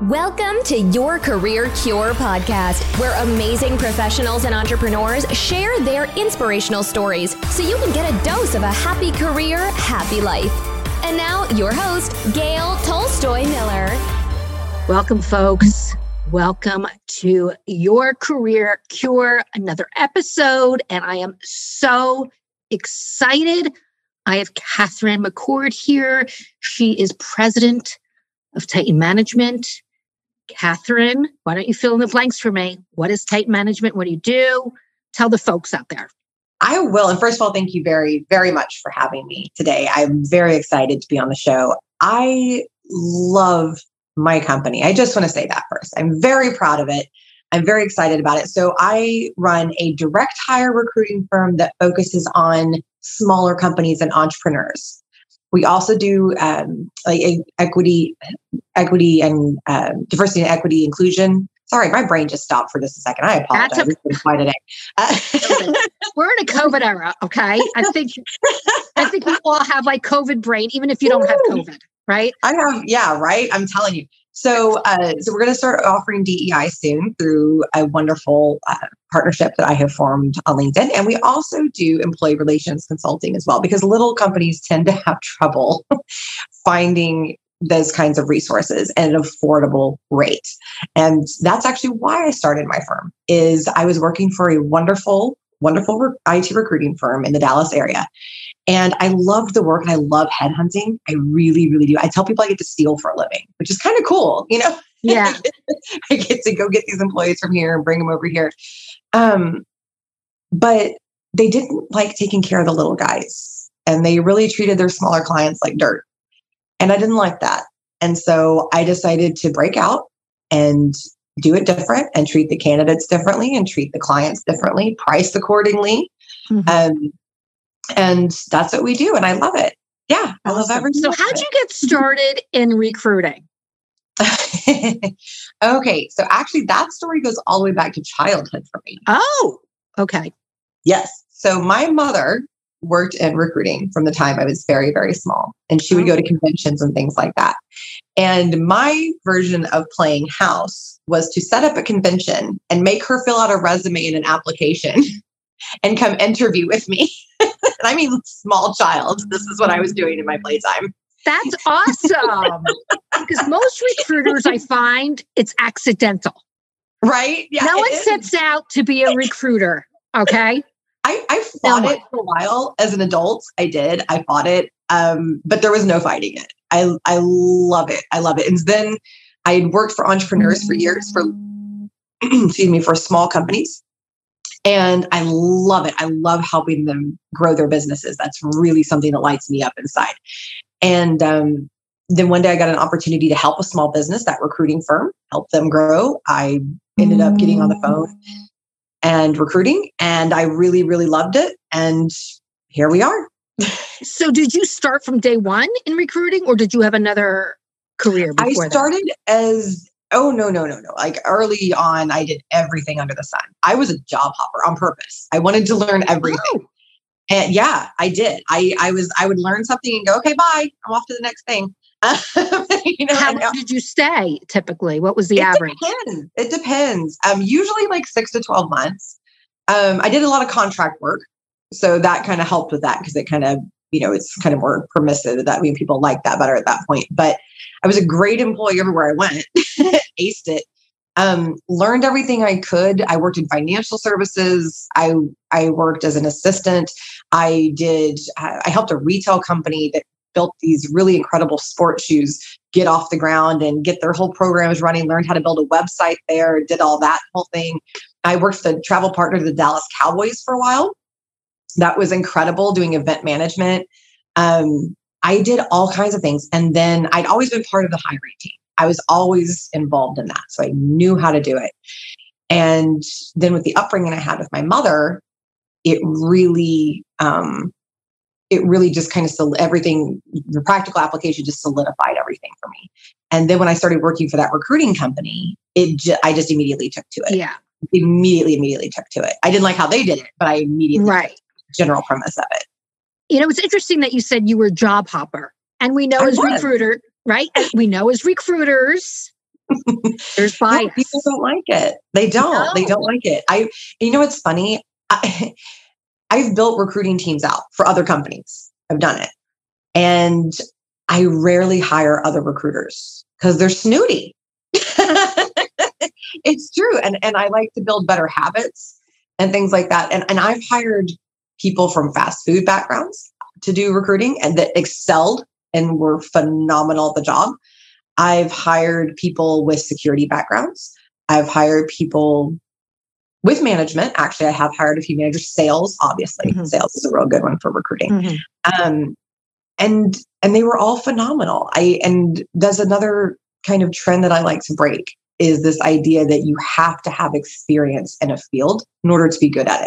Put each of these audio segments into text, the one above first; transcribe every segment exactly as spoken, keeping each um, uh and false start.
Welcome to Your Career Cure podcast, where amazing professionals and entrepreneurs share their inspirational stories so you can get a dose of a happy career, happy life. And now, your host, Gail Tolstoy Miller. Welcome, folks. Welcome to Your Career Cure, another episode. And I am so excited. I have Catherine McCord here. She is president of Titan Management. Catherine, why don't you fill in the blanks for me? What is Titan Management? What do you do? Tell the folks out there. I will. And first of all, thank you very, very much for having me today. I'm very excited to be on the show. I love my company. I just want to say that first. I'm very proud of it. I'm very excited about it. So I run a direct hire recruiting firm that focuses on smaller companies and entrepreneurs. We also do um, like equity, equity and um, diversity and equity inclusion. Sorry, my brain just stopped for just a second. I apologize. It's been quite a day. Uh, We're in a COVID era, okay? I think I think we all have like COVID brain, even if you don't have COVID, right? I have, yeah, right. I'm telling you. So, uh, so we're going to start offering D E I soon through a wonderful uh, partnership that I have formed on LinkedIn. And we also do employee relations consulting as well, because little companies tend to have trouble finding those kinds of resources at an affordable rate. And that's actually why I started my firm. Is I was working for a wonderful, wonderful re- I T recruiting firm in the Dallas area. And I loved the work and I love headhunting. I really, really do. I tell people I get to steal for a living, which is kind of cool. You know, yeah, I get to go get these employees from here and bring them over here. Um, but they didn't like taking care of the little guys, and they really treated their smaller clients like dirt. And I didn't like that. And so I decided to break out and do it different and treat the candidates differently and treat the clients differently, price accordingly. Mm-hmm. Um, And that's what we do. And I love it. Yeah, I love everything. So how'd you get started in recruiting? Okay. So actually that story goes all the way back to childhood for me. Oh, okay. Yes. So my mother worked in recruiting from the time I was very, very small. And she would go to conventions and things like that. And my version of playing house was to set up a convention and make her fill out a resume and an application and come interview with me. And I mean, small child. This is what I was doing in my playtime. That's awesome. Because most recruiters, I find, it's accidental. Right? Yeah. No one sets out to be a recruiter. Okay. I, I fought it for a while as an adult. I did. I fought it. Um, but there was no fighting it. I, I love it. I love it. And then I had worked for entrepreneurs for years, for, excuse me, for small companies. And I love it. I love helping them grow their businesses. That's really something that lights me up inside. And um, then one day I got an opportunity to help a small business, that recruiting firm, help them grow. I ended up getting on the phone and recruiting, and I really, really loved it. And here we are. So did you start from day one in recruiting, or did you have another career before I started that? as... Oh, no, no, no, no. Like early on, I did everything under the sun. I was a job hopper on purpose. I wanted to learn everything. Oh. And yeah, I did. I, I was, I would learn something and go, okay, bye. I'm off to the next thing. you know, How long did you stay typically? What was the it average? Depends. It depends. Um, usually like six to twelve months. Um, I did a lot of contract work. So that kind of helped with that, because it kind of, you know, it's kind of more permissive. That I mean, people like that better at that point. But I was a great employee everywhere I went, aced it, um, learned everything I could. I worked in financial services. I I worked as an assistant. I did, I helped a retail company that built these really incredible sports shoes get off the ground and get their whole programs running, learned how to build a website there, did all that whole thing. I worked for the travel partner to the Dallas Cowboys for a while. That was incredible, doing event management. Um, I did all kinds of things. And then I'd always been part of the hiring team. I was always involved in that. So I knew how to do it. And then with the upbringing I had with my mother, it really, um, it really just kind of, sol- everything, the practical application just solidified everything for me. And then when I started working for that recruiting company, it ju- I just immediately took to it. Yeah. Immediately, immediately took to it. I didn't like how they did it, but I immediately right. took the general premise of it. You know, it's interesting that you said you were a job hopper. And we know I as was. recruiter, right? We know as recruiters, There's bias. No, people don't like it. They don't. No. They don't like it. I, you know, what's funny? I, I've built recruiting teams out for other companies. I've done it. And I rarely hire other recruiters because they're snooty. It's true. And, and I like to build better habits and things like that. And, and I've hired people from fast food backgrounds to do recruiting and that excelled and were phenomenal at the job. I've hired people with security backgrounds. I've hired people with management. Actually, I have hired a few managers. Sales, obviously. Mm-hmm. Sales is a real good one for recruiting. Mm-hmm. Um, and and they were all phenomenal. I and there's another kind of trend that I like to break is this idea that you have to have experience in a field in order to be good at it.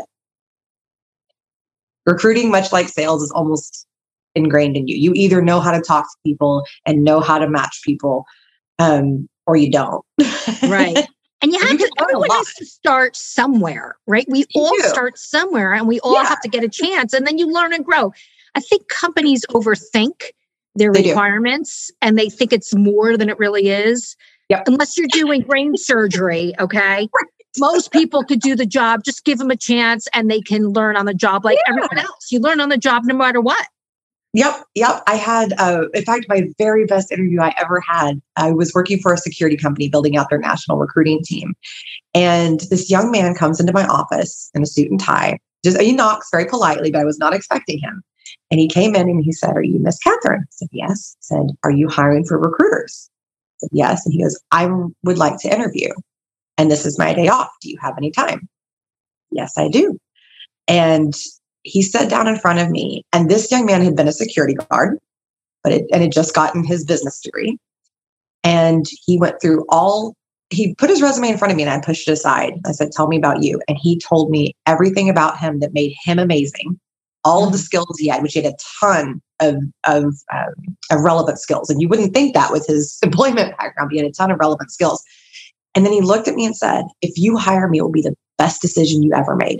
Recruiting, much like sales, is almost ingrained in you. You either know how to talk to people and know how to match people, um, or you don't. Right. And you have you to, everyone has to start somewhere, right? We you all do. start somewhere and we all yeah. have to get a chance and then you learn and grow. I think companies overthink their they requirements do. and they think it's more than it really is. Yep. Unless you're doing brain surgery, okay? Most people could do the job, just give them a chance and they can learn on the job like yeah. everyone else. You learn on the job no matter what. Yep. Yep. I had, uh, in fact, my very best interview I ever had. I was working for a security company building out their national recruiting team. And this young man comes into my office in a suit and tie. Just he knocks very politely, but I was not expecting him. And he came in and he said, "Are you Miss Catherine?" I said, "Yes." He said, "Are you hiring for recruiters?" I said, "Yes." And he goes, "I would like to interview. And this is my day off. Do you have any time?" "Yes, I do." And he sat down in front of me, and this young man had been a security guard, but it, and had just gotten his business degree. And he went through all, he put his resume in front of me and I pushed it aside. I said, "Tell me about you." And he told me everything about him that made him amazing, all mm-hmm. of the skills he had, which he had a ton of, of, um, of relevant skills. And you wouldn't think that with his employment background, he had a ton of relevant skills. And then he looked at me and said, "If you hire me, it will be the best decision you ever made."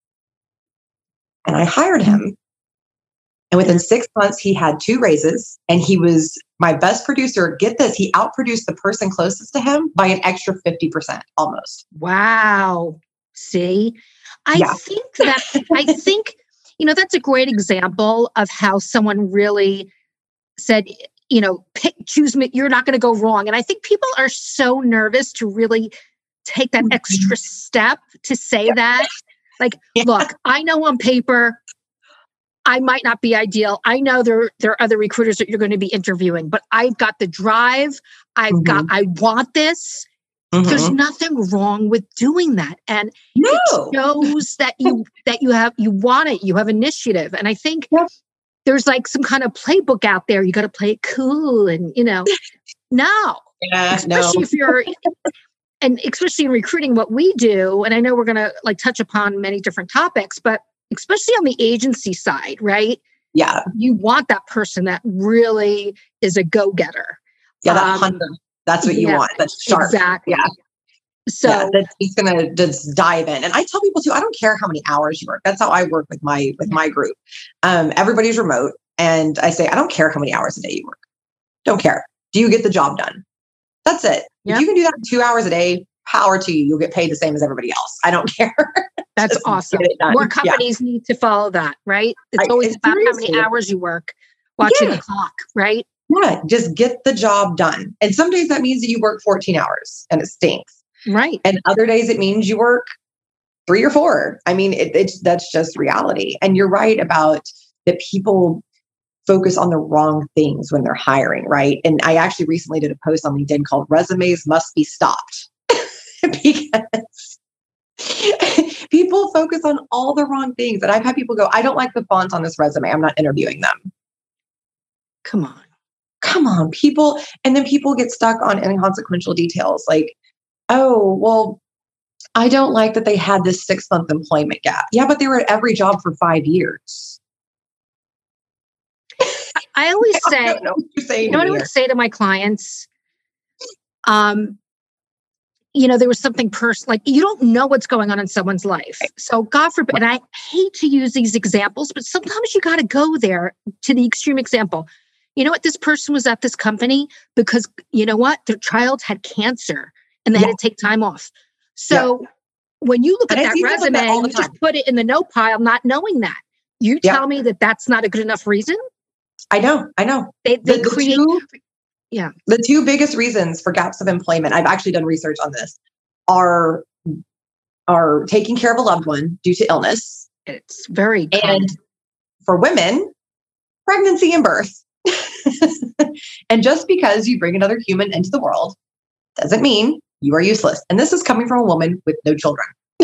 And I hired him. And within six months, he had two raises and he was my best producer. Get this, he outproduced the person closest to him by an extra fifty percent almost. Wow. See, I yeah. think that, I think, you know, that's a great example of how someone really said, you know, pick, choose me. You're not going to go wrong. And I think people are so nervous to really take that extra step to say yeah. that. Like, yeah. look, I know on paper, I might not be ideal. I know there, there are other recruiters that you're going to be interviewing, but I've got the drive. I've mm-hmm. got, I want this. Mm-hmm. There's nothing wrong with doing that. And no. it shows that you, that you have, you want it, you have initiative. And I think yeah. there's like some kind of playbook out there. You got to play it cool and, you know, no, yeah, especially no. if you're, and especially in recruiting, what we do, and I know we're going to like touch upon many different topics, but especially on the agency side, right? Yeah. You want that person that really is a go-getter. Yeah, that um, hunter. That's what you yeah, want. That's sharp. Exactly. Yeah. So yeah, that he's going to just dive in. And I tell people too, I don't care how many hours you work. That's how I work with my, with my group. Um, everybody's remote. And I say, I don't care how many hours a day you work. Don't care. Do you get the job done? That's it. Yep. If you can do that in two hours a day, power to you. You'll get paid the same as everybody else. I don't care. That's awesome. More companies yeah. need to follow that, right? It's I, always about how many hours you work, watching yeah. the clock, right? Yeah, just get the job done. And some days that means that you work fourteen hours and it stinks. Right. And other days it means you work three or four. I mean, it, it's that's just reality. And you're right about that people focus on the wrong things when they're hiring, right? And I actually recently did a post on LinkedIn called "Resumes Must Be Stopped." Because people focus on all the wrong things. And I've had people go, "I don't like the font on this resume. I'm not interviewing them." Come on. Come on, people. And then people get stuck on inconsequential details like, "Oh, well, I don't like that they had this six month employment gap." Yeah, but they were at every job for five years. I always say, I don't know what you're saying you know what I would say to my clients? Um, you know, there was something personal, like you don't know what's going on in someone's life. So God forbid, and I hate to use these examples, but sometimes you got to go there to the extreme example. you know what, this person was at this company because, you know what, their child had cancer and they Yeah. had to take time off. So Yeah. when you look And at I that see stuff like resume, that all the you just time. put it in the no pile, not knowing that. You Yeah. tell me that that's not a good enough reason? I know, I know. They, The, they the create, two, yeah. the two biggest reasons for gaps of employment, I've actually done research on this, are are taking care of a loved one due to illness, It's very common. and for women, pregnancy and birth. And just because you bring another human into the world doesn't mean you are useless. And this is coming from a woman with no children,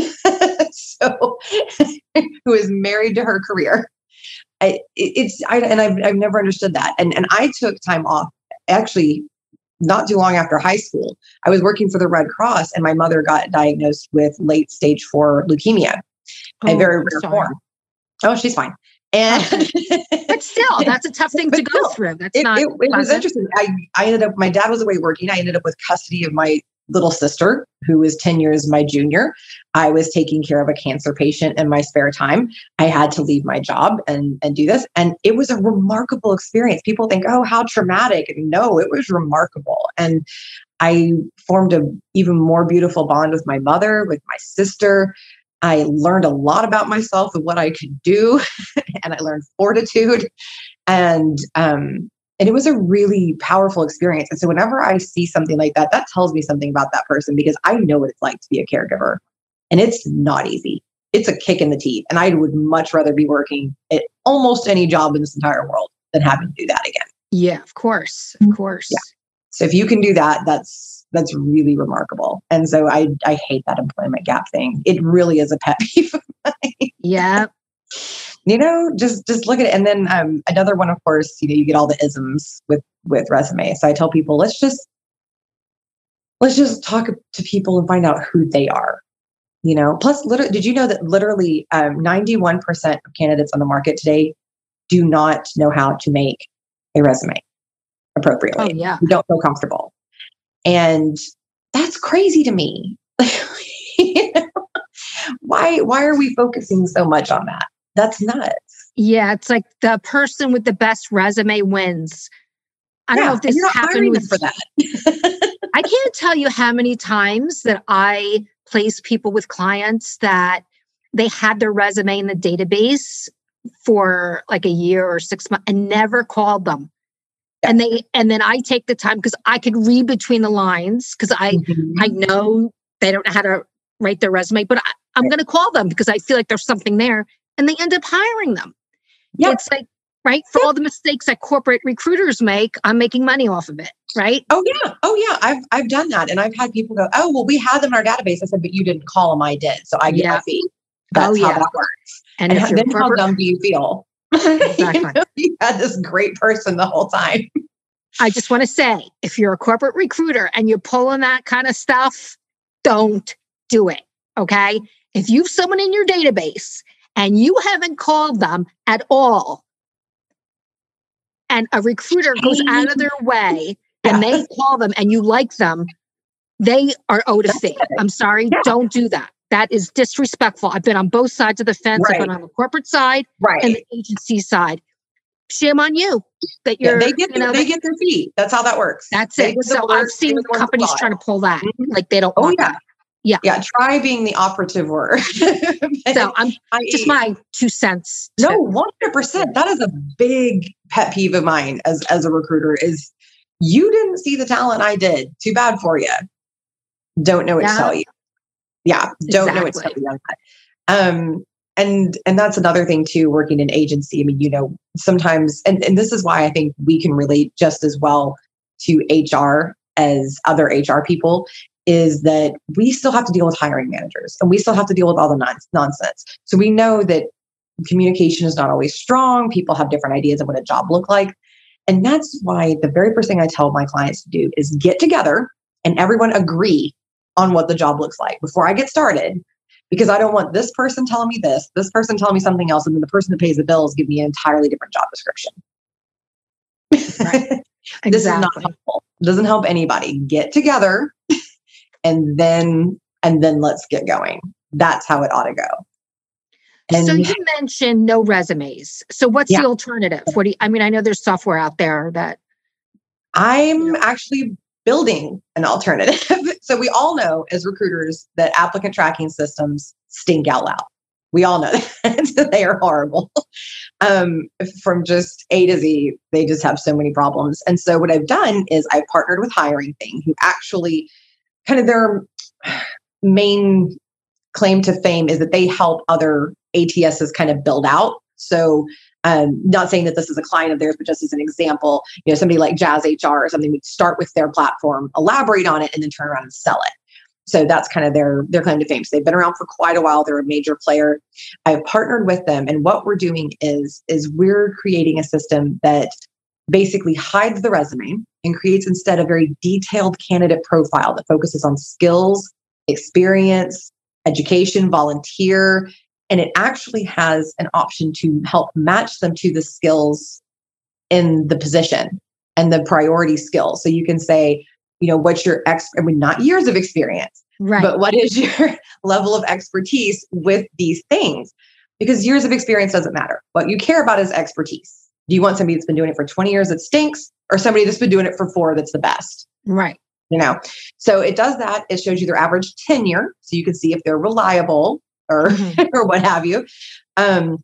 so who is married to her career. I, it's I, and I've I've never understood that. And and I took time off actually not too long after high school. I was working for the Red Cross, and my mother got diagnosed with late stage four leukemia, Oh, a very I'm rare sorry. form. Oh, she's fine. And But still, that's a tough thing But to go still, through. That's it, not it, it was pleasant. interesting. I, I ended up, my dad was away working. I ended up with custody of my little sister, who was ten years my junior. I was taking care of a cancer patient in my spare time. I had to leave my job and, and do this. And it was a remarkable experience. People think, oh, how traumatic. No, it was remarkable. And I formed an even more beautiful bond with my mother, with my sister. I learned a lot about myself and what I could do. And I learned fortitude. And, um, and it was a really powerful experience. And so whenever I see something like that, that tells me something about that person, because I know what it's like to be a caregiver. And it's not easy. It's a kick in the teeth. And I would much rather be working at almost any job in this entire world than having to do that again. Yeah, of course. Of course. Yeah. So if you can do that, that's that's really remarkable. And so I I hate that employment gap thing. It really is a pet peeve of mine. Yeah. You know, just just look at it. And then um, another one, of course, you know, you get all the isms with with resumes. So I tell people, let's just let's just talk to people and find out who they are. You know, plus, literally, did you know that literally um, ninety-one percent of candidates on the market today do not know how to make a resume appropriately? Oh, yeah. We don't feel comfortable. And that's crazy to me. You know? Why, why are we focusing so much on that? That's nuts. Yeah. It's like the person with the best resume wins. I don't Yeah, know if and this you're not happened hiring them with for that. I can't tell you how many times that I place people with clients that they had their resume in the database for like a year or six months and never called them. Yeah. And they, and then I take the time because I could read between the lines because I, Mhm. I know they don't know how to write their resume, but I, I'm Right. going to call them because I feel like there's something there, and they end up hiring them. Yeah. It's like, right. For all the mistakes that corporate recruiters make, I'm making money off of it. Right. Oh yeah. Oh yeah. I've I've done that. And I've had people go, oh, well, we had them in our database. I said, but you didn't call them, I did. So I get Yeah. my fee. That's Oh, how yeah. that works. And, And if how, you're then how corporate, dumb do you feel? Exactly. You know, you had this great person the whole time. I just want to say, if you're a corporate recruiter and you're pulling that kind of stuff, don't do it. Okay. If you've someone in your database and you haven't called them at all, and a recruiter goes out of their way and Yeah. they call them and you like them, they are owed a fee. I'm sorry. Yeah. Don't do that. That is disrespectful. I've been on both sides of the fence. I've been Right. on the corporate side Right. and the agency side. Shame on you that Yeah, you're, they get you know, they that- get their fee. That's how that works. that's They it. did the So work, I've they seen were the ones companies that trying to filed. pull that. Mhm. Like they don't Oh want yeah. that. Yeah. Yeah. Try being the operative word. So I'm I- just my two cents. No, to- one hundred percent. That is a big pet peeve of mine as, as a recruiter is you didn't see the talent I did. Too bad for you. Don't know what Yeah. to tell you. Yeah. Don't know what to tell Exactly. you on that. Um, and, and that's another thing too, working in agency. I mean, you know, sometimes, and, and this is why I think we can relate just as well to H R as other H R people, is that we still have to deal with hiring managers and we still have to deal with all the non- nonsense. So we know that communication is not always strong. People have different ideas of what a job look like. And that's why the very first thing I tell my clients to do is get together and everyone agree on what the job looks like before I get started, because I don't want this person telling me this, this person telling me something else, and then the person that pays the bills give me an entirely different job description. Right. This is not Exactly. helpful. It doesn't help anybody. Get together and then and then let's get going. That's how it ought to go. And so you mentioned no resumes. So what's yeah. the alternative? What do you, I mean, I know there's software out there that I'm you know. actually building an alternative. So we all know as recruiters that applicant tracking systems stink out loud. We all know that they are horrible. Um, from just A to Z, they just have so many problems. And so what I've done is I've partnered with Hiring Thing, who actually kind of their main claim to fame is that they help other A T Ss kind of build out. So um, not saying that this is a client of theirs, but just as an example, you know, somebody like Jazz H R or something, would start with their platform, elaborate on it, and then turn around and sell it. So that's kind of their, their claim to fame. So they've been around for quite a while. They're a major player. I've partnered with them. And what we're doing is, is we're creating a system that basically hides the resume and creates instead a very detailed candidate profile that focuses on skills, experience, education, volunteer. And it actually has an option to help match them to the skills in the position and the priority skills. So you can say, you know, what's your ex, I mean, not years of experience, right. but what is your level of expertise with these things? Because years of experience doesn't matter. What you care about is expertise. Do you want somebody that's been doing it for twenty years that stinks, or somebody that's been doing it for four that's the best? Right. You know, so it does that. It shows you their average tenure, so you can see if they're reliable or mm-hmm. or what have you. Um,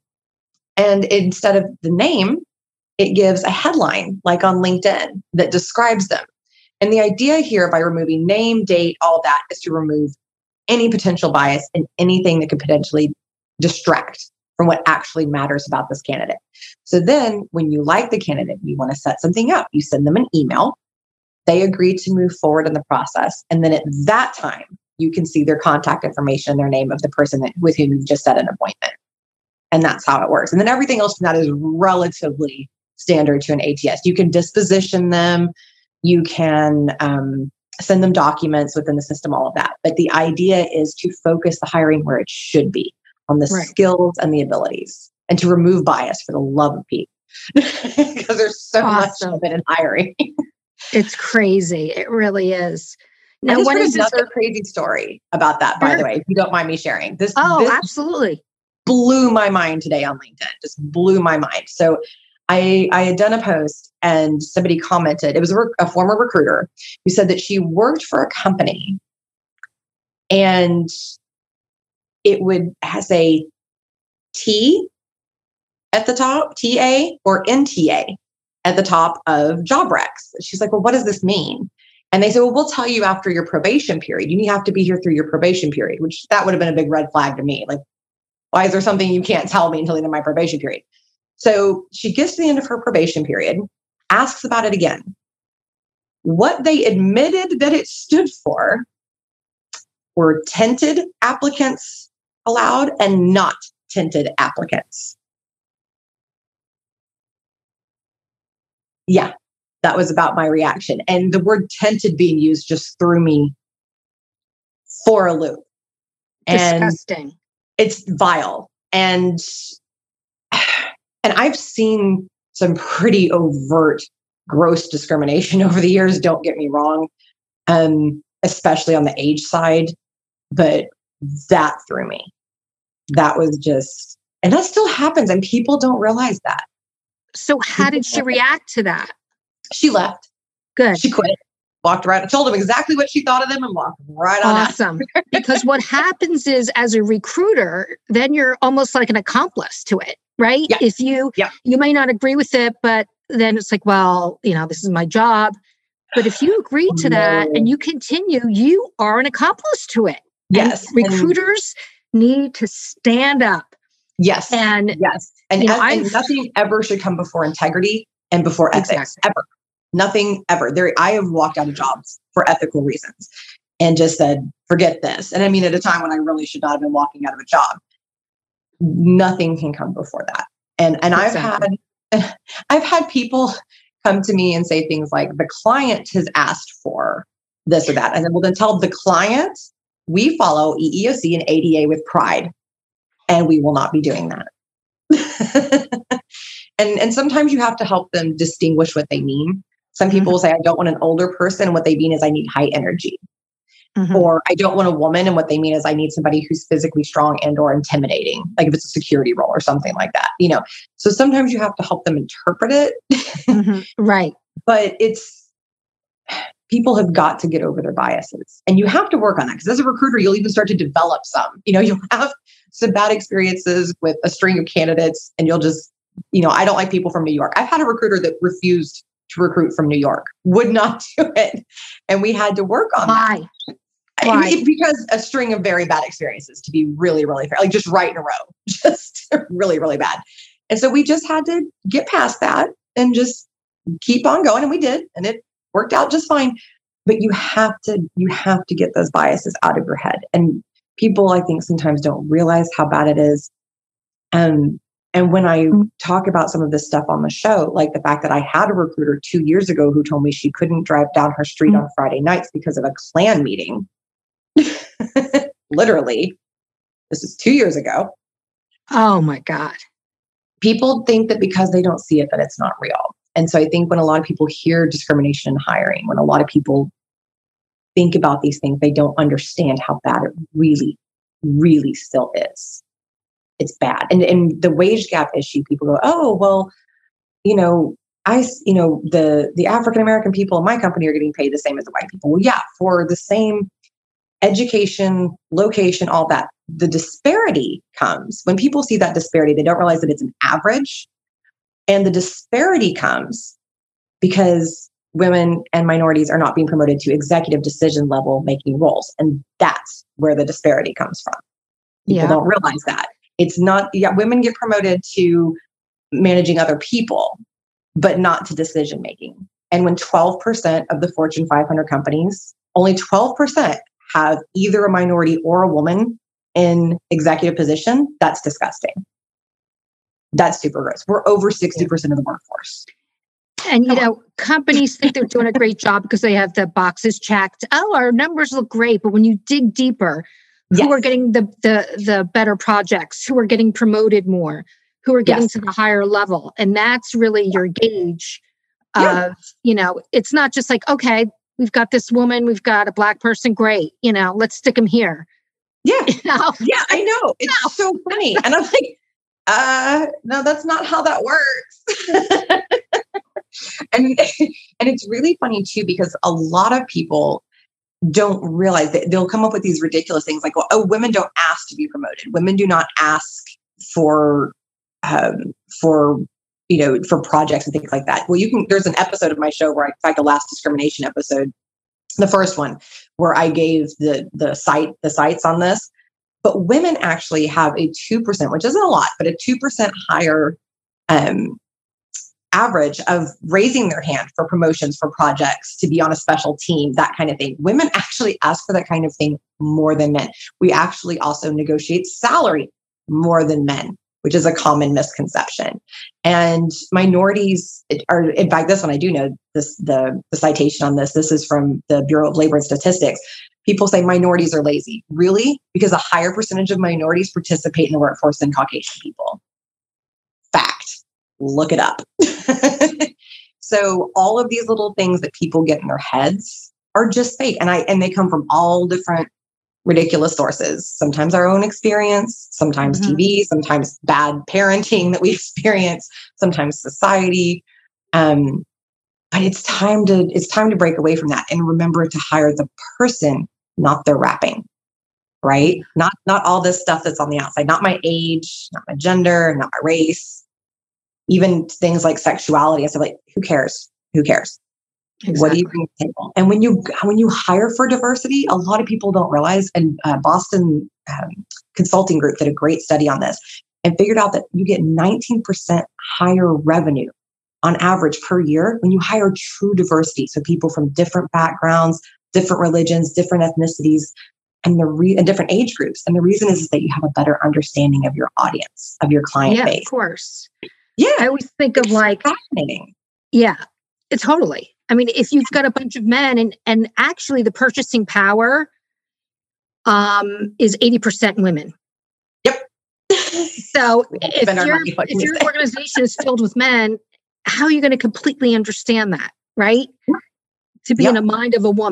and instead of the name, it gives a headline like on LinkedIn that describes them. And the idea here by removing name, date, all that is to remove any potential bias and anything that could potentially distract from what actually matters about this candidate. So then when you like the candidate, you want to set something up, you send them an email, they agree to move forward in the process. And then at that time, you can see their contact information, their name of the person that, with whom you just set an appointment. And that's how it works. And then everything else from that is relatively standard to an A T S. You can disposition them. You can um, send them documents within the system, all of that. But the idea is to focus the hiring where it should be, on the right. skills and the abilities, and to remove bias for the love of Pete. Because there's so awesome. much of it in hiring. It's crazy. It really is. Now, what is another this? crazy story about that, by sure. the way, if you don't mind me sharing? This, oh, this absolutely. blew my mind today on LinkedIn. Just blew my mind. So I, I had done a post and somebody commented, it was a, rec- a former recruiter who said that she worked for a company and it would has a T at the top, T A or N T A at the top of job recs. She's like, well, what does this mean? And they said, well, we'll tell you after your probation period. You have to be here through your probation period, which that would have been a big red flag to me. Like, why is there something you can't tell me until the end of my probation period? So she gets to the end of her probation period, asks about it again. What they admitted that it stood for were tinted applicants allowed and not tinted applicants. Yeah, that was about my reaction. And the word tinted being used just threw me for a loop. And disgusting. It's vile. And And I've seen some pretty overt, gross discrimination over the years, don't get me wrong, um, especially on the age side. But that threw me. That was just, and that still happens. And people don't realize that. So how people did she react to that? She left. Good. She quit. Walked right. I told them exactly what she thought of them and walked right on. Awesome. Because what happens is, as a recruiter, then you're almost like an accomplice to it. Right? Yeah. If you, yeah. you may not agree with it, but then it's like, well, you know, this is my job. But if you agree to no. that and you continue, you are an accomplice to it. Yes. And recruiters and need to stand up. Yes. And yes. And, you know, as, and nothing ever should come before integrity and before ethics. Exactly. Ever. Nothing ever. There, I have walked out of jobs for ethical reasons and just said, forget this. And I mean, at a time when I really should not have been walking out of a job. Nothing can come before that. And and exactly. I've had I've had people come to me and say things like, the client has asked for this or that. And then we'll then tell the client, we follow E E O C and A D A with pride, and we will not be doing that. and and sometimes you have to help them distinguish what they mean. Some people mm-hmm. will say, I don't want an older person. And what they mean is I need high energy. Mm-hmm. Or I don't want a woman. And what they mean is I need somebody who's physically strong and or intimidating, like if it's a security role or something like that, you know? So sometimes you have to help them interpret it. Mm-hmm. Right. But it's, people have got to get over their biases, and you have to work on that, because as a recruiter, you'll even start to develop some, you know, you'll have some bad experiences with a string of candidates, and you'll just, you know, I don't like people from New York. I've had a recruiter that refused to recruit from New York, would not do it. And we had to work on Why? that. Why? It, because a string of very bad experiences, to be really, really fair, like just right in a row, just really, really bad. And so we just had to get past that and just keep on going. And we did, and it worked out just fine. But you have to, you have to get those biases out of your head. And people, I think, sometimes don't realize how bad it is. Um, and when I talk about some of this stuff on the show, like the fact that I had a recruiter two years ago who told me she couldn't drive down her street on Friday nights because of a Klan meeting. Literally, this is two years ago. Oh my God. People think that because they don't see it, that it's not real. And so I think when a lot of people hear discrimination in hiring, when a lot of people think about these things, they don't understand how bad it really, really still is. It's bad. And and the wage gap issue, people go, oh, well, you know, I, you know, the, the African-American people in my company are getting paid the same as the white people. Well, yeah, for the same education, location, all that. The disparity comes when people see that disparity, they don't realize that it's an average. And the disparity comes because women and minorities are not being promoted to executive decision level making roles. And that's where the disparity comes from. People Yeah. don't realize that. It's not, yeah, women get promoted to managing other people, but not to decision making. And when twelve percent of the Fortune five hundred companies, only twelve percent have either a minority or a woman in executive position, that's disgusting. That's super gross. We're over sixty percent of the workforce. And, you know, companies think they're doing a great job because they have the boxes checked. Oh, our numbers look great. But when you dig deeper, Yes. who are getting the, the, the better projects, who are getting promoted more, who are getting Yes. to the higher level. And that's really your gauge of, Yeah. you know, it's not just like, okay, we've got this woman, we've got a Black person, great. You know, let's stick them here. Yeah. You know? Yeah, I know. It's No. so funny. And I'm like, uh, no, that's not how that works. and, and it's really funny too, because a lot of people don't realize that they'll come up with these ridiculous things like, well, oh, women don't ask to be promoted. Women do not ask for, um, for, you know, for projects and things like that. Well, you can, there's an episode of my show where I, in fact, the last discrimination episode, the first one, where I gave the, the site, the sites on this, but women actually have a two percent, which isn't a lot, but a two percent higher, um, average of raising their hand for promotions, for projects, to be on a special team, that kind of thing. Women actually ask for that kind of thing more than men. We actually also negotiate salary more than men, which is a common misconception. And minorities are, in fact, this one I do know, this the, the citation on this, this is from the Bureau of Labor and Statistics. People say minorities are lazy. Really? Because a higher percentage of minorities participate in the workforce than Caucasian people. Fact. Look it up. So all of these little things that people get in their heads are just fake. And I and they come from all different ridiculous sources. Sometimes our own experience, sometimes Mm-hmm. T V, sometimes bad parenting that we experience, sometimes society. Um, but it's time to it's time to break away from that and remember to hire the person, not their wrapping. Right? Not not all this stuff that's on the outside, not my age, not my gender, not my race. Even things like sexuality, I said, like, who cares? Who cares? Exactly. What do you bring to the table? And when you when you hire for diversity, a lot of people don't realize. And uh, Boston um, Consulting Group did a great study on this and figured out that you get nineteen percent higher revenue on average per year when you hire true diversity. So people from different backgrounds, different religions, different ethnicities, and the re- and different age groups. And the reason is, is that you have a better understanding of your audience, of your client Yeah, base. of course. Yeah, I always think of like, fascinating. yeah, it's totally. I mean, if you've got a bunch of men and and actually the purchasing power um, is eighty percent women. Yep. So We if spend our your money fucking if your mistakes. organization is filled with men, how are you going to completely understand that, right? To be Yep. in a mind of a woman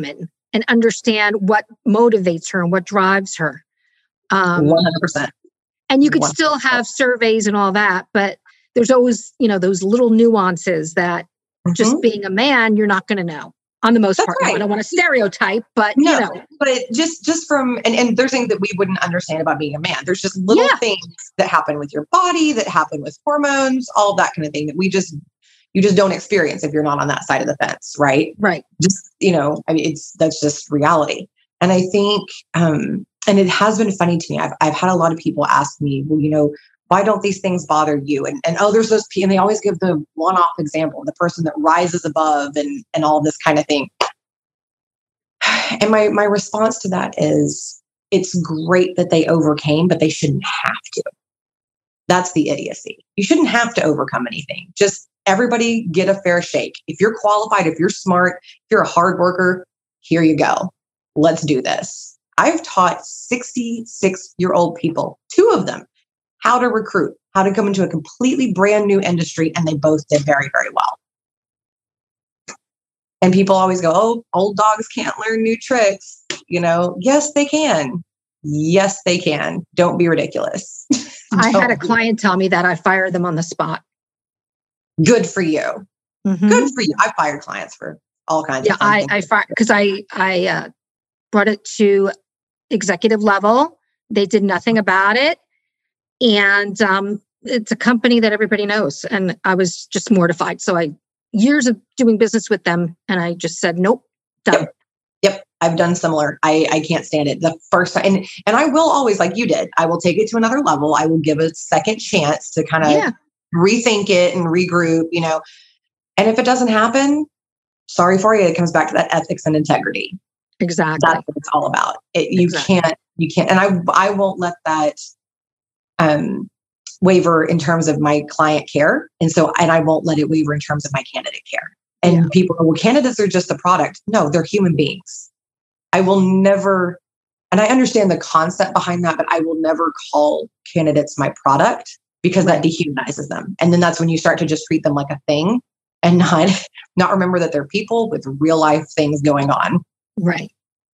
and understand what motivates her and what drives her. Um, one hundred percent. And you could one hundred percent. still have surveys and all that, but there's always, you know, those little nuances that mm-hmm. just being a man, you're not going to know on the most That's part. Right. I don't want to stereotype, but no, you know. But just, just from, and, and there's things that we wouldn't understand about being a man. There's just little yeah. things that happen with your body, that happen with hormones, all that kind of thing that we just, you just don't experience if you're not on that side of the fence. Right. Right. Just, you know, I mean, it's, that's just reality. And I think, um, and it has been funny to me. I've, I've had a lot of people ask me, well, you know, why don't these things bother you? And, and oh, there's those, and they always give the one-off example, the person that rises above and, and all this kind of thing. And my, my response to that is, it's great that they overcame, but they shouldn't have to. That's the idiocy. You shouldn't have to overcome anything. Just everybody get a fair shake. If you're qualified, if you're smart, if you're a hard worker, here you go. Let's do this. I've taught sixty-six-year-old people, two of them, how to recruit, how to come into a completely brand new industry, and they both did very, very well. And people always go, oh, old dogs can't learn new tricks. You know, yes, they can. Yes, they can. Don't be ridiculous. I had a client tell me that I fired them on the spot. Good for you. Mm-hmm. Good for you. I fired clients for all kinds yeah, of things. Yeah, I, I fired because I, I uh, brought it to executive level. They did nothing about it. And um, it's a company that everybody knows. And I was just mortified. So I, years of doing business with them. And I just said, nope, done. Yep. Yep. I've done similar. I, I can't stand it. The first time, and, and I will always, like you did, I will take it to another level. I will give a second chance to kind of yeah. rethink it and regroup, you know, and if it doesn't happen, sorry for you. It comes back to that ethics and integrity. Exactly. That's what it's all about. It, you exactly. can't, you can't, and I, I won't let that um, waver in terms of my client care. And so, and I won't let it waver in terms of my candidate care. And yeah. people go, well, candidates are just a product. No, they're human beings. I will never, and I understand the concept behind that, but I will never call candidates my product because right. that dehumanizes them. And then that's when you start to just treat them like a thing and not, not remember that they're people with real life things going on. Right.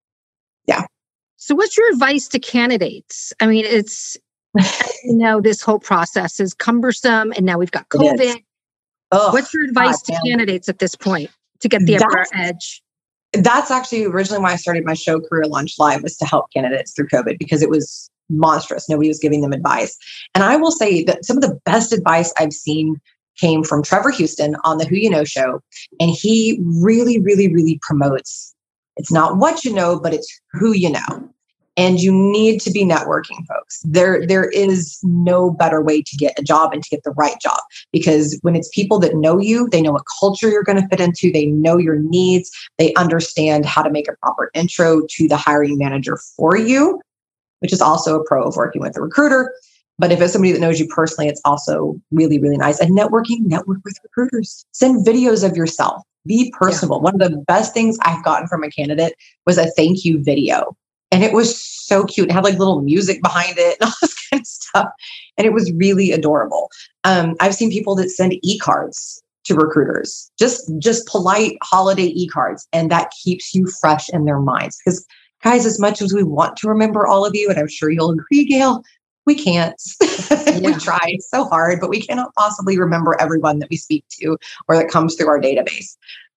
Yeah. So what's your advice to candidates? I mean, it's, you know, this whole process is cumbersome and now we've got COVID. Ugh, what's your advice God, to man. candidates at this point to get the upper edge? That's actually originally why I started my show Career Launch Live, was to help candidates through COVID because it was monstrous. Nobody was giving them advice. And I will say that some of the best advice I've seen came from Trevor Houston on the Who You Know show. And he really, really, really promotes, it's not what you know, but it's who you know. And you need to be networking, folks. There, there is no better way to get a job and to get the right job. Because when it's people that know you, they know what culture you're going to fit into, they know your needs, they understand how to make a proper intro to the hiring manager for you, which is also a pro of working with a recruiter. But if it's somebody that knows you personally, it's also really, really nice. And networking, network with recruiters. Send videos of yourself. Be personable. Yeah. One of the best things I've gotten from a candidate was a thank you video. And it was so cute. It had like little music behind it and all this kind of stuff. And it was really adorable. Um, I've seen people that send e-cards to recruiters, just, just polite holiday e-cards. And that keeps you fresh in their minds. Because guys, as much as we want to remember all of you, and I'm sure you'll agree, Gail, we can't. Yeah. We try so hard, but we cannot possibly remember everyone that we speak to or that comes through our database.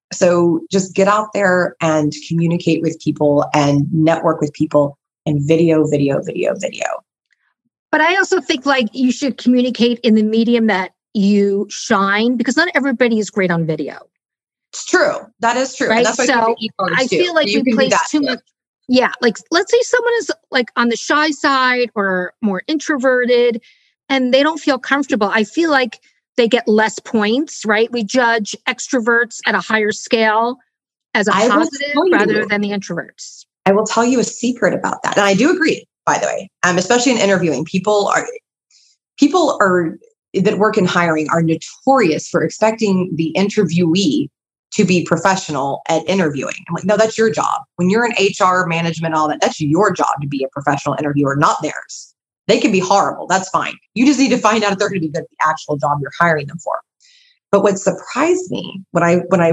So just get out there and communicate with people and network with people and video, video, video, video. But I also think like you should communicate in the medium that you shine because not everybody is great on video. It's true. That is true. Right. And that's why so I feel like so we place too much. Yeah. Like let's say someone is like on the shy side or more introverted and they don't feel comfortable. I feel like they get less points, right? We judge extroverts at a higher scale as a I positive rather than the introverts. I will tell you a secret about that. And I do agree, by the way, um, especially in interviewing. People are, people are that work in hiring are notorious for expecting the interviewee to be professional at interviewing. I'm like, no, that's your job. When you're in H R management, all that, that's your job to be a professional interviewer, not theirs. They can be horrible. That's fine. You just need to find out if they're going to be good at the actual job you're hiring them for. But what surprised me when I when I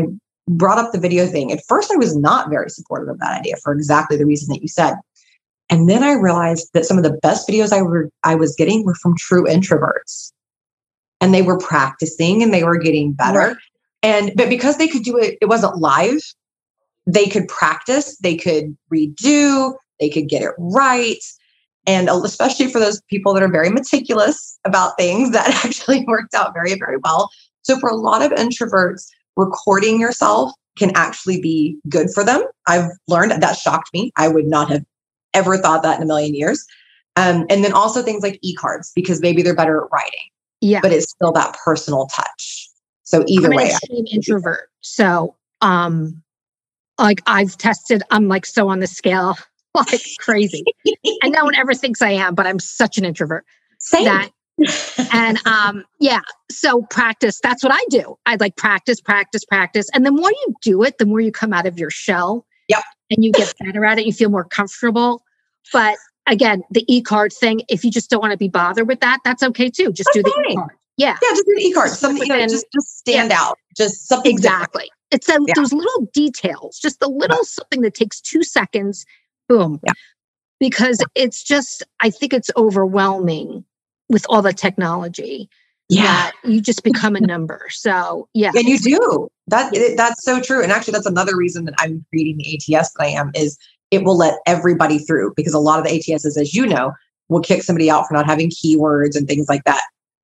brought up the video thing, at first I was not very supportive of that idea for exactly the reason that you said. And then I realized that some of the best videos I were I was getting were from true introverts. And they were practicing and they were getting better. Right. And but because they could do it, it wasn't live. They could practice, they could redo, they could get it right. And especially for those people that are very meticulous about things, that actually worked out very, very well. So for a lot of introverts, recording yourself can actually be good for them. I've learned that, that shocked me. I would not have ever thought that in a million years. Um, and then also things like e-cards, because maybe they're better at writing. Yeah. But it's still that personal touch. So either I'm way. I'm an extreme introvert. So um, like I've tested, I'm like so on the scale, like crazy. And no one ever thinks I am, but I'm such an introvert. Same. That, and um, yeah, so practice, that's what I do. I like practice, practice, practice. And the more you do it, the more you come out of your shell. Yep. And you get better at it, you feel more comfortable. But again, the e-card thing, if you just don't want to be bothered with that, that's okay too. Just that's do the fine. e-card. Yeah. Yeah, just do the e-card. Something, you know, just, just stand yeah. out. Just something Exactly. different. It's a, yeah. those little details, just a little yeah. something that takes two seconds. Boom. Yeah. Because yeah. it's just, I think it's overwhelming with all the technology. Yeah. That you just become a number. So yeah. And you do. That it, that's so true. And actually that's another reason that I'm creating the A T S that I am, is it will let everybody through, because a lot of the A T Ss, as you know, will kick somebody out for not having keywords and things like that.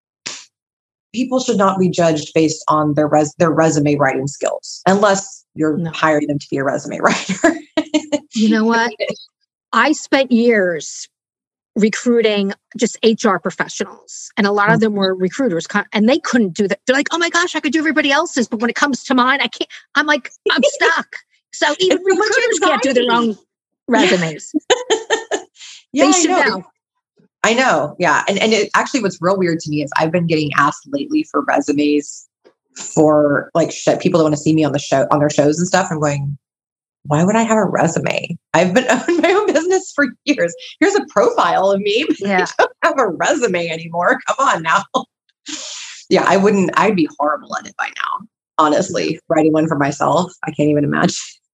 People should not be judged based on their res their resume writing skills, unless you're no. hiring them to be a resume writer. You know what? I spent years recruiting just H R professionals, and a lot of them were recruiters, and they couldn't do that. They're like, "Oh my gosh, I could do everybody else's, but when it comes to mine, I can't." I'm like, I'm stuck. So even it's recruiters can't do their own resumes. Yeah, they should I know. know. I know. Yeah. And and it, actually what's real weird to me is I've been getting asked lately for resumes for like sh- people that want to see me on the show, on their shows and stuff. I'm going, why would I have a resume? I've been owning my own business for years. Here's a profile of me. But yeah. I don't have a resume anymore. Come on now. Yeah. I wouldn't, I'd be horrible at it by now. Honestly, writing one for myself. I can't even imagine.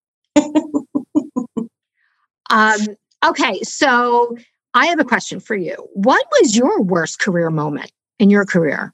um, okay. So I have a question for you. What was your worst career moment in your career?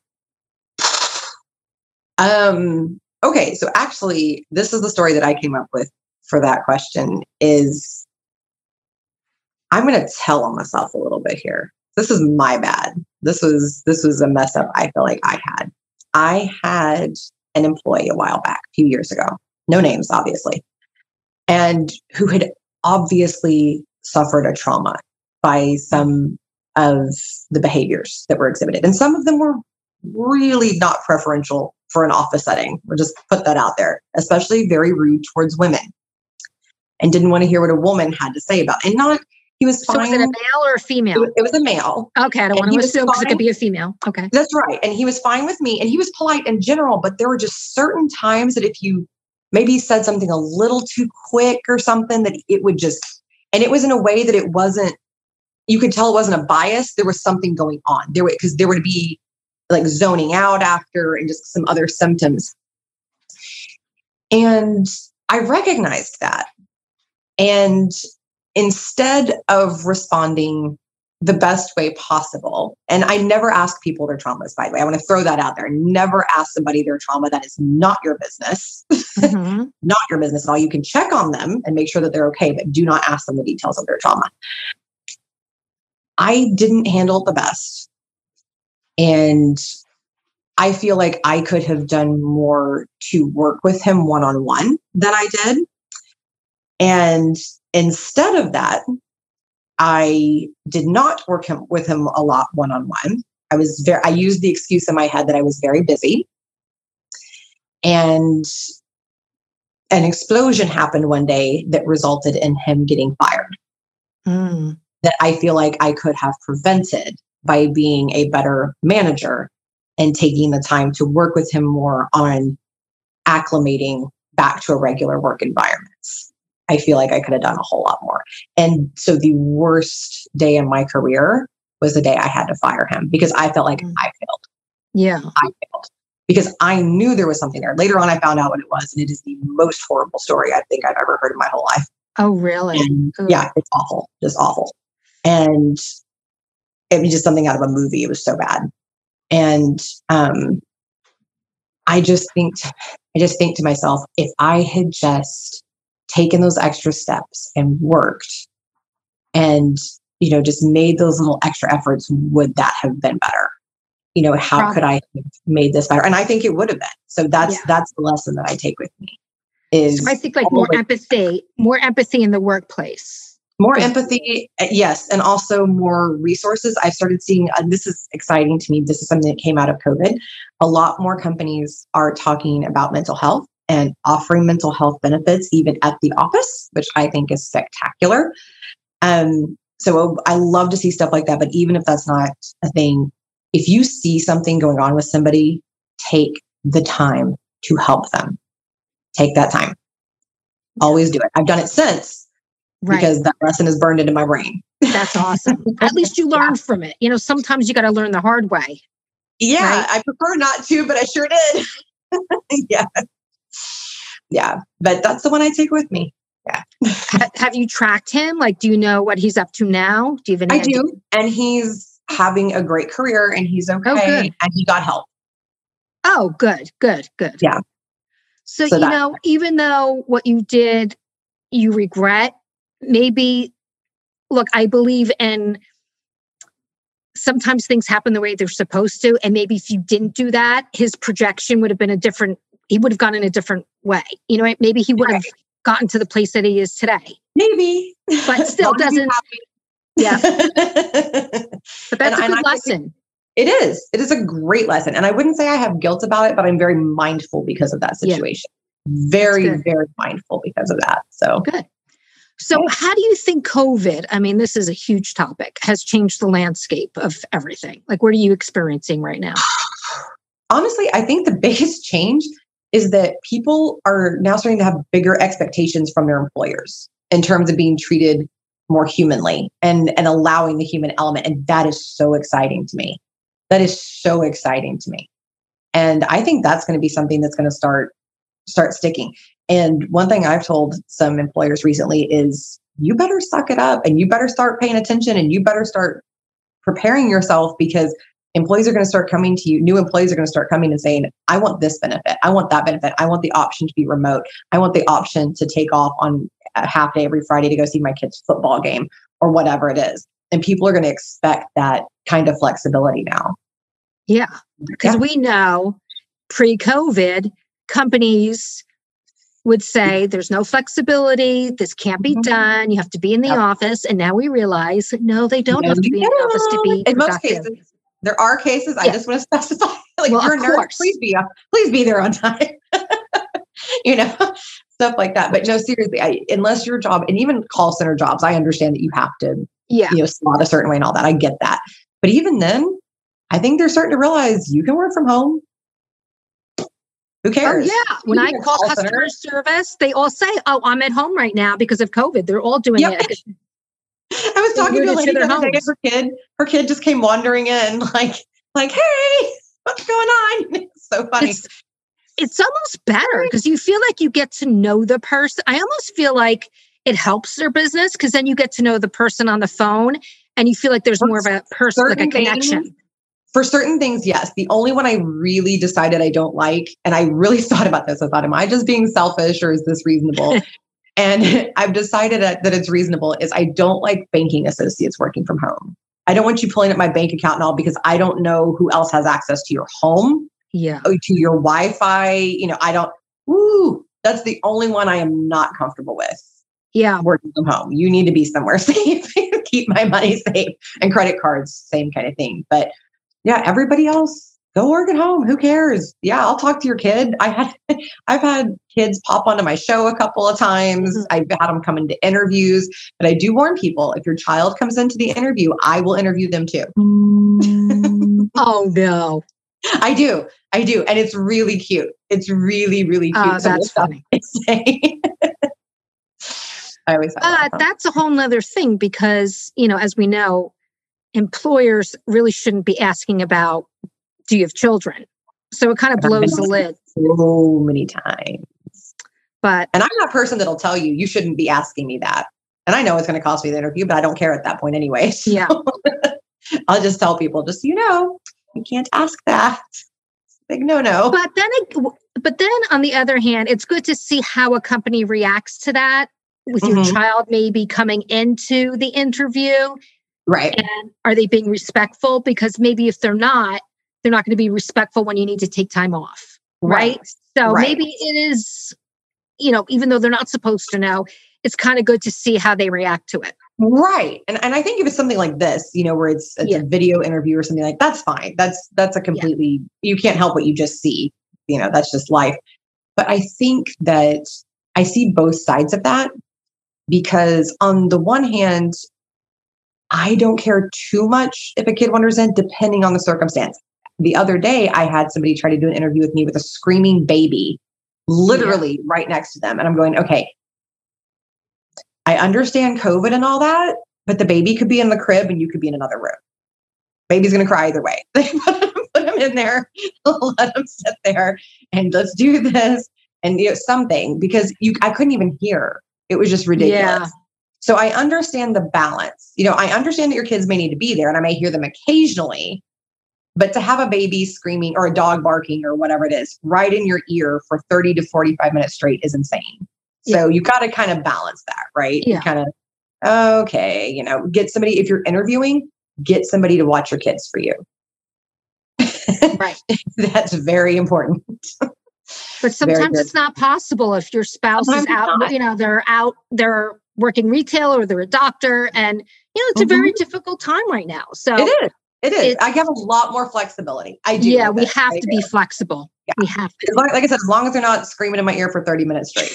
Um, okay. So actually, this is the story that I came up with for that question. Is I'm going to tell on myself a little bit here. This is my bad. This was, this was a mess up I feel like I had. I had an employee a while back, a few years ago, no names, obviously, and who had obviously suffered a trauma by some of the behaviors that were exhibited. And some of them were really not preferential for an office setting. We'll just put that out there, especially very rude towards women, and didn't want to hear what a woman had to say about it. And not, he was fine. So was it a male or a female? It was a male. Okay. I don't want to assume because it could be a female. Okay. That's right. And he was fine with me, and he was polite in general, but there were just certain times that if you maybe said something a little too quick or something, that it would just, and it was in a way that it wasn't, you could tell it wasn't a bias. There was something going on there, because there would be like zoning out after and just some other symptoms. And I recognized that. And instead of responding the best way possible, and I never ask people their traumas, by the way, I want to throw that out there. Never ask somebody their trauma. That is not your business. Mm-hmm. Not your business at all. You can check on them and make sure that they're okay, but do not ask them the details of their trauma. I didn't handle it the best. And I feel like I could have done more to work with him one-on-one than I did. And instead of that, I did not work him, with him a lot one-on-one. I was very, I used the excuse in my head that I was very busy. And an explosion happened one day that resulted in him getting fired. Mm. That I feel like I could have prevented by being a better manager and taking the time to work with him more on acclimating back to a regular work environment. I feel like I could have done a whole lot more. And so the worst day in my career was the day I had to fire him, because I felt like mm. I failed. Yeah. I failed. because I knew there was something there. Later on, I found out what it was, and it is the most horrible story I think I've ever heard in my whole life. Oh, really? And, yeah, it's awful, just awful. And it was just something out of a movie. It was so bad. And um, I just think, to, I just think to myself, if I had just taken those extra steps and worked and, you know, just made those little extra efforts, would that have been better? You know, how Probably. could I have made this better? And I think it would have been. So that's, yeah. that's the lesson that I take with me is so I think like more like, empathy, more empathy in the workplace. More empathy. Yes. And also more resources. I've started seeing, uh, this is exciting to me. This is something that came out of COVID. A lot more companies are talking about mental health and offering mental health benefits, even at the office, which I think is spectacular. Um, so I love to see stuff like that. But even if that's not a thing, if you see something going on with somebody, take the time to help them. Take that time. Always do it. I've done it since right. because that lesson is burned into my brain. That's awesome. At least you learned yeah. from it. You know, sometimes you got to learn the hard way. Yeah, right? I prefer not to, but I sure did. yeah. Yeah. But that's the one I take with me. Yeah. Have you tracked him? Like, do you know what he's up to now? Do you have any I idea? do. And he's having a great career and he's okay. Oh, good. And he got help. Oh, good, good, good. Yeah. So, so you that, know, even though what you did, you regret, maybe, look, I believe in sometimes things happen the way they're supposed to. And maybe if you didn't do that, his projection would have been a different, he would have gone in a different way. You know, maybe he would right. have gotten to the place that he is today. Maybe. But still doesn't. Yeah. But that's and, a good lesson. It is. It is a great lesson. And I wouldn't say I have guilt about it, but I'm very mindful because of that situation. Yeah. Very, very mindful because of that. So good. So yeah. How do you think COVID, I mean, this is a huge topic, has changed the landscape of everything? Like, what are you experiencing right now? Honestly, I think the biggest change is that people are now starting to have bigger expectations from their employers in terms of being treated more humanly and, and allowing the human element. And that is so exciting to me. That is so exciting to me. And I think that's going to be something that's going to start, start sticking. And one thing I've told some employers recently is you better suck it up and you better start paying attention and you better start preparing yourself because employees are going to start coming to you. New employees are going to start coming and saying, I want this benefit. I want that benefit. I want the option to be remote. I want the option to take off on a half day every Friday to go see my kid's football game or whatever it is. And people are going to expect that kind of flexibility now. Yeah. Because yeah. we know pre-COVID, companies would say there's no flexibility. This can't be mm-hmm. done. You have to be in the yep. office. And now we realize, no, they don't no, have to be in the office to be in productive. Most cases. There are cases, yeah. I just want to specify, like well, you're a nurse, course. please be, please be there on time. You know, stuff like that. But no, seriously, I, unless your job, and even call center jobs, I understand that you have to, yeah. you know, slot a certain way and all that. I get that. But even then, I think they're starting to realize you can work from home. Who cares? Oh, yeah. When I call customer center. service, they all say, oh, I'm at home right now because of COVID. They're all doing yep. it. I was talking to a lady the other day, her kid, her kid just came wandering in like, like, hey, what's going on? It's so funny. It's, it's almost better because you feel like you get to know the person. I almost feel like it helps their business because then you get to know the person on the phone and you feel like there's for more of a person, like a connection. Things, for certain things, yes. The only one I really decided I don't like, and I really thought about this, I thought, am I just being selfish or is this reasonable? And I've decided that, that it's reasonable is I don't like banking associates working from home. I don't want you pulling up my bank account and all because I don't know who else has access to your home, yeah, to your Wi-Fi. You know, I don't, woo, that's the only one I am not comfortable with. Yeah. Working from home. You need to be somewhere safe. Keep my money safe. And credit cards, same kind of thing. But yeah, everybody else, go work at home. Who cares? Yeah, I'll talk to your kid. I had, I've had kids pop onto my show a couple of times. Mm-hmm. I've had them come into interviews, but I do warn people, if your child comes into the interview, I will interview them too. Oh no. I do. I do. And it's really cute. It's really, really cute. Oh, that's funny. I always uh, that's a whole nother thing because, you know, as we know, employers really shouldn't be asking about, do you have children? So it kind of blows the lid. So many times. But and I'm that person that'll tell you, you shouldn't be asking me that. And I know it's going to cost me the interview, but I don't care at that point anyway. So yeah. I'll just tell people, just so you know, you can't ask that. Big no-no. But then, it, but then on the other hand, it's good to see how a company reacts to that with mm-hmm. your child maybe coming into the interview. Right. And are they being respectful? Because maybe if they're not, they're not going to be respectful when you need to take time off. Right. right? So right. maybe it is, you know, even though they're not supposed to know, it's kind of good to see how they react to it. Right. And and I think if it's something like this, you know, where it's, it's yeah. a video interview or something like that's fine. That's that's a completely, yeah. you can't help what you just see. You know, that's just life. But I think that I see both sides of that because on the one hand, I don't care too much if a kid wanders in, depending on the circumstance. The other day, I had somebody try to do an interview with me with a screaming baby, literally yeah. right next to them. And I'm going, okay, I understand COVID and all that, but the baby could be in the crib and you could be in another room. Baby's going to cry either way. They put him in there, let him sit there and let's do this and you know, something because you, I couldn't even hear. It was just ridiculous. Yeah. So I understand the balance. You know, I understand that your kids may need to be there and I may hear them occasionally, but to have a baby screaming or a dog barking or whatever it is right in your ear for thirty to forty-five minutes straight is insane. So yeah. you got to kind of balance that, right? Yeah. You kind of, okay, you know, get somebody, if you're interviewing, get somebody to watch your kids for you. Right. That's very important. But sometimes it's not possible if your spouse sometimes is out, not. you know, they're out, they're working retail or they're a doctor and, you know, it's mm-hmm. a very difficult time right now. So it is. It is. I have a lot more flexibility. I do. Yeah, we have to be flexible. Yeah. We have to. As long, like I said, as long as they're not screaming in my ear for thirty minutes straight.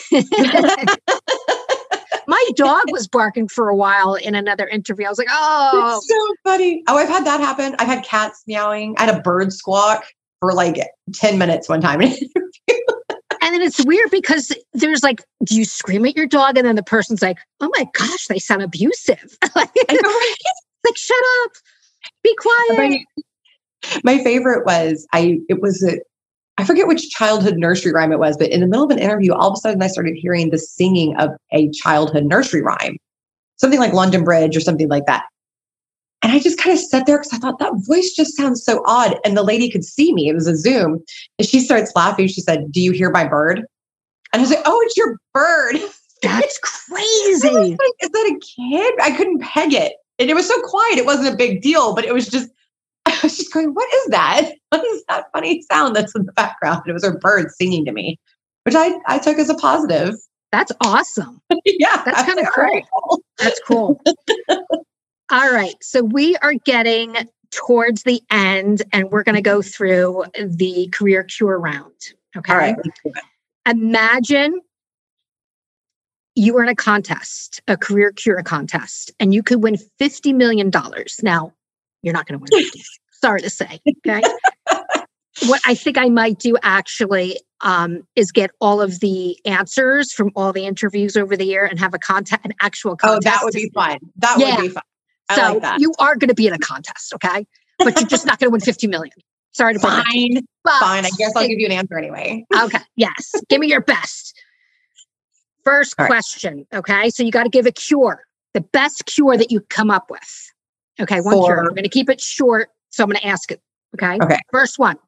My dog was barking for a while in another interview. I was like, oh. It's so funny. Oh, I've had that happen. I've had cats meowing. I had a bird squawk for like ten minutes one time. And then it's weird because there's like, do you scream at your dog? And then the person's like, oh my gosh, they sound abusive. Like, I know, right? Like, shut up. Be quiet. My, my favorite was I. It was a. I forget which childhood nursery rhyme it was, but in the middle of an interview, all of a sudden I started hearing the singing of a childhood nursery rhyme, something like London Bridge or something like that. And I just kind of sat there because I thought that voice just sounds so odd. And the lady could see me. It was a Zoom, and she starts laughing. She said, "Do you hear my bird?" And I was like, "Oh, it's your bird." That's crazy. Like, is that a kid? I couldn't peg it. And it was so quiet. It wasn't a big deal, but it was just, I was just going, what is that? What is that funny sound that's in the background? And it was her bird singing to me, which I, I took as a positive. That's awesome. Yeah. That's kind of cool. Right. That's cool. All right. So we are getting towards the end and we're going to go through the career cure round. Okay. All right. Imagine you were in a contest, a career cure contest, and you could win fifty million dollars. Now, you're not going to win fifty. Sorry to say. Okay. What I think I might do actually um, is get all of the answers from all the interviews over the year and have a contest, an actual contest. Oh, that would be fun. That yeah. would be fun. I so like that. You are going to be in a contest, okay? But you're just not going to win fifty million. Sorry to fine. Fine. I guess I'll give you an answer anyway. Okay. Yes. Give me your best. First All question, right. okay? So you got to give a cure, the best cure that you come up with. Okay, one For, cure. I'm going to keep it short, so I'm going to ask it, okay? Okay. First one.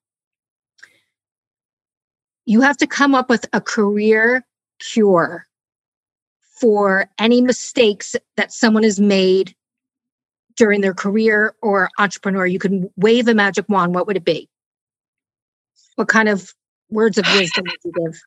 You have to come up with a career cure for any mistakes that someone has made during their career or entrepreneur. You can wave a magic wand. What would it be? What kind of words of wisdom would you give?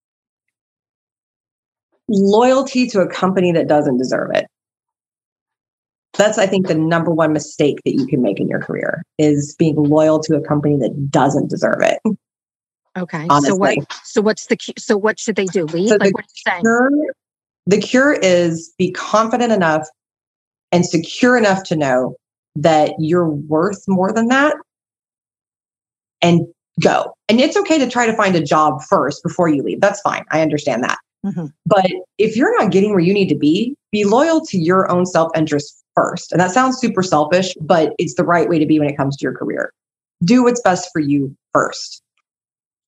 Loyalty to a company that doesn't deserve it. That's, I think, the number one mistake that you can make in your career is being loyal to a company that doesn't deserve it. Okay. Honestly. So what, so what's the, so what should they do? Leave? So like what are you saying? Cure, the cure is be confident enough and secure enough to know that you're worth more than that and go. And it's okay to try to find a job first before you leave. That's fine. I understand that. Mm-hmm. But if you're not getting where you need to be, be loyal to your own self-interest first. And that sounds super selfish, but it's the right way to be when it comes to your career. Do what's best for you first.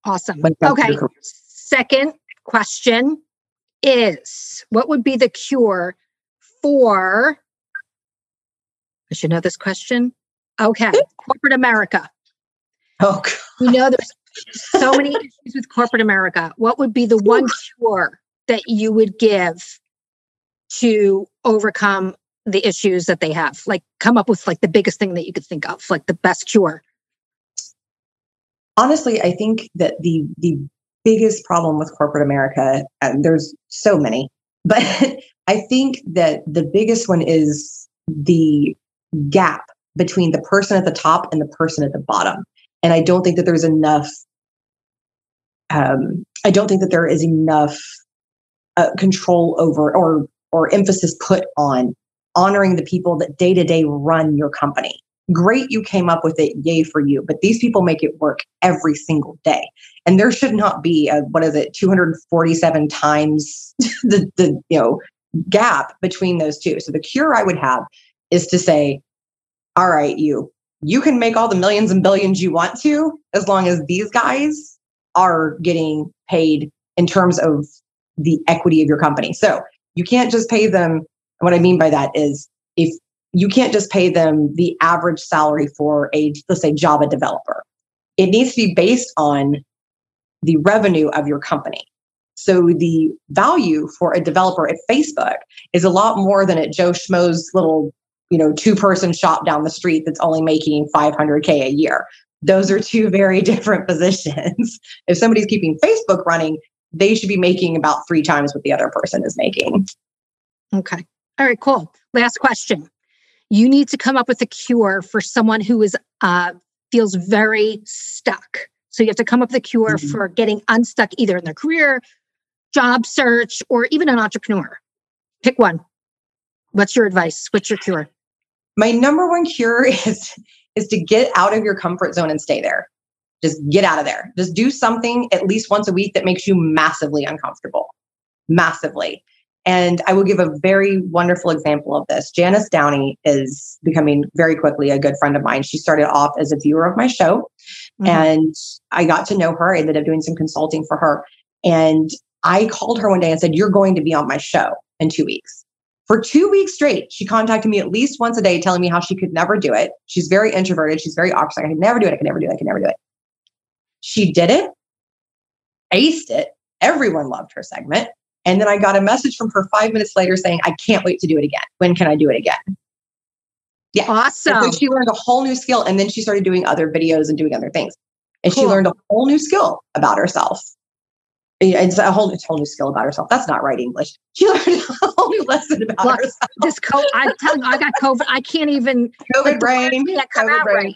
Awesome. Okay. Second question is, what would be the cure for, I should know this question. Okay. Corporate America. Oh, God. We know there's so many issues with corporate America. What would be the one cure that you would give to overcome the issues that they have? Like, come up with like the biggest thing that you could think of, like the best cure. Honestly, I think that the the biggest problem with corporate America, and there's so many, but I think that the biggest one is the gap between the person at the top and the person at the bottom. And I don't think that there's enough, um, I don't think that there is enough uh, control over or or emphasis put on honoring the people that day to day run your company. Great, you came up with it, yay for you. But these people make it work every single day. And there should not be a, what is it, two hundred forty-seven times the, the you know gap between those two. So the cure I would have is to say, all right, you, you can make all the millions and billions you want to, as long as these guys are getting paid in terms of the equity of your company. So you can't just pay them. What I mean by that is, if you can't just pay them the average salary for a, let's say, Java developer. It needs to be based on the revenue of your company. So the value for a developer at Facebook is a lot more than at Joe Schmo's little, you know, two-person shop down the street that's only making five hundred K a year. Those are two very different positions. If somebody's keeping Facebook running, they should be making about three times what the other person is making. Okay. All right, cool. Last question. You need to come up with a cure for someone who is uh, feels very stuck. So you have to come up with a cure mm-hmm. for getting unstuck either in their career, job search, or even an entrepreneur. Pick one. What's your advice? What's your cure? My number one cure is, is to get out of your comfort zone and stay there. Just get out of there. Just do something at least once a week that makes you massively uncomfortable. Massively. And I will give a very wonderful example of this. Janice Downey is becoming very quickly a good friend of mine. She started off as a viewer of my show, mm-hmm. and I got to know her. I ended up doing some consulting for her. And I called her one day and said, you're going to be on my show in two weeks. For two weeks straight, she contacted me at least once a day telling me how she could never do it. She's very introverted. She's very awkward. I could never do it. I could never do it. I could never do it. She did it, aced it. Everyone loved her segment. And then I got a message from her five minutes later saying, I can't wait to do it again. When can I do it again? Yeah. Awesome. And so she learned a whole new skill. And then she started doing other videos and doing other things. And cool. She learned a whole new skill about herself. It's a whole, it's a whole new skill about herself. That's not right English. She learned a whole new lesson about Look, herself. This COVID, I'm telling you, I got COVID. I can't even. COVID like, brain. That come COVID out brain.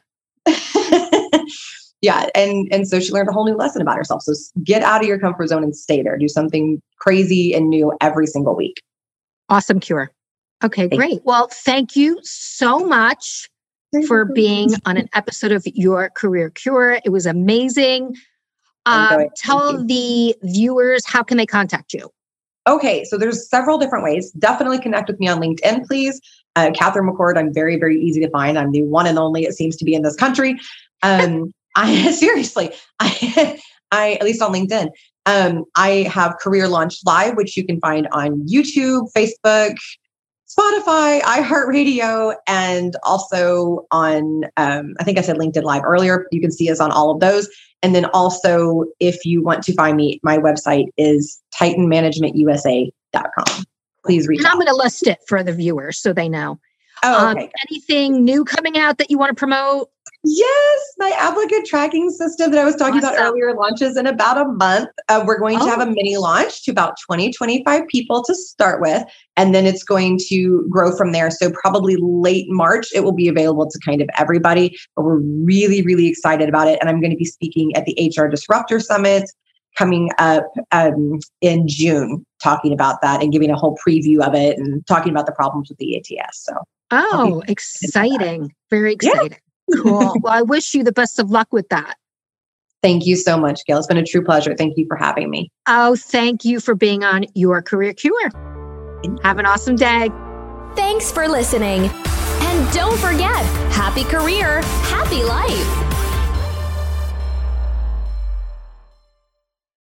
Right. Yeah. And, and so she learned a whole new lesson about herself. So get out of your comfort zone and stay there. Do something crazy and new every single week. Awesome cure. Okay, thank great. You. Well, thank you so much thank for you. being on an episode of Your Career Cure. It was amazing. Um, tell the viewers, how can they contact you? Okay, so there's several different ways. Definitely connect with me on LinkedIn, please. Uh, Catherine McCord, I'm very, very easy to find. I'm the one and only, it seems to be, in this country. Um, I seriously, I, I, at least on LinkedIn, um, I have Career Launch Live, which you can find on YouTube, Facebook, Spotify, iHeartRadio, and also on, um, I think I said LinkedIn Live earlier. You can see us on all of those. And then also, if you want to find me, my website is titan management u s a dot com. Please reach and out. I'm going to list it for the viewers so they know. Oh, okay. Um, anything new coming out that you want to promote? Yes, my applicant tracking system that I was talking awesome. about earlier launches in about a month. Uh, we're going oh. to have a mini launch to about twenty, twenty-five people to start with, and then it's going to grow from there. So probably late March, it will be available to kind of everybody, but we're really, really excited about it. And I'm going to be speaking at the H R Disruptor Summit coming up um, in June, talking about that and giving a whole preview of it and talking about the problems with the A T S. So, oh, exciting. Very exciting. Yeah. Cool. Well, I wish you the best of luck with that. Thank you so much, Gail. It's been a true pleasure. Thank you for having me. Oh, thank you for being on Your Career Cure. Have an awesome day. Thanks for listening. And don't forget, happy career, happy life.